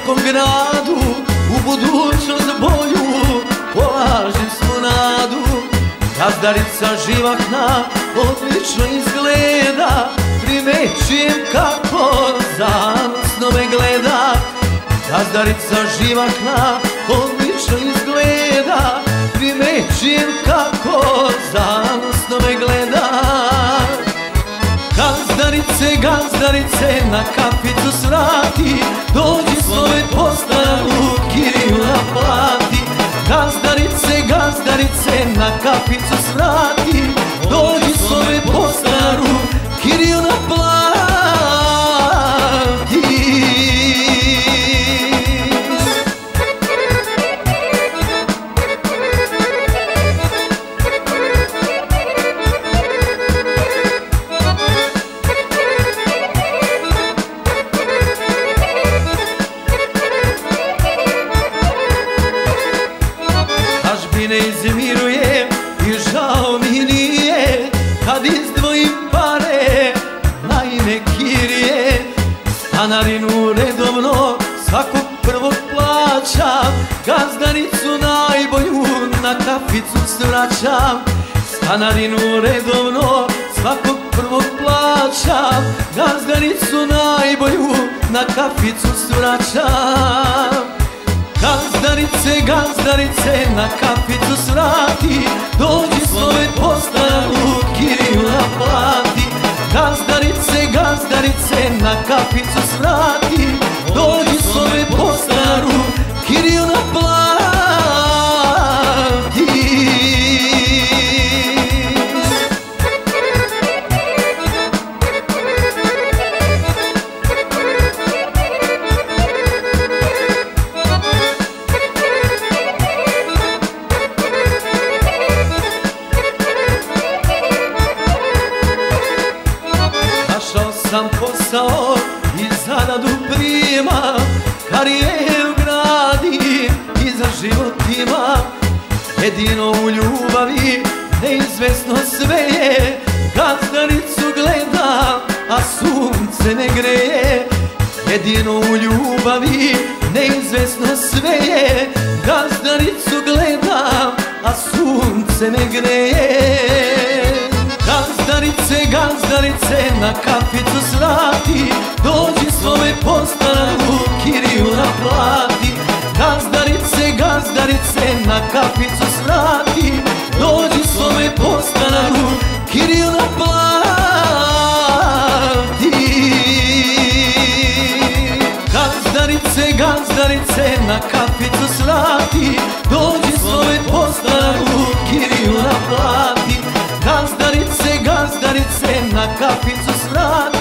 svakom gradu u budućnost bolju polažem svu nadu. Gazdarica živahna odlično izgleda, primećujem kako zanosno me gleda. Gazdarica živahna odlično izgleda, primećujem kako zanosno me gleda. Gazdarice, gazdarice, na kaficu svrati, dođi svome postanu, kiriju naplati. Gazdarice, gazdarice, na kaficu svrati, dođi svome postanu, kiriju naplati. Ne izmiruje i žao mi nije kad izdvojim pare na ime kirije. Stanarinu redovno svakog prvog plaćam, gazdaricu najbolju na kaficu svraćam. Stanarinu redovno svakog prvog plaćam, gazdaricu najbolju na kaficu svraćam. Gazdarice, gazdarice, na kaficu svrati, dođi svome postanu, kiriju naplati. Gazdarice, gazdarice, na kaficu svrati, dođi svome postanu, kiriju naplati. Našao sam posao i zaradu primam, karijeru gradim i za život imam. Jedino u ljubavi neizvesno sve je, gazdaricu gledam, a sunce ne greje. Jedino u ljubavi neizvesno sve je, gazdaricu gledam, a sunce ne greje. Gazdarice, gazdarice, na kaficu svrati, dođi svome postanu, kiriju naplati. Gazdarice, gazdarice, na kaficu svrati, dođi svome postanu, kiriju naplati. Gazdarice, gazdarice, na kaficu svrati, dođi svome postanu, kiriju naplati. Gazdarice, gazdarice, na kaficu svrati.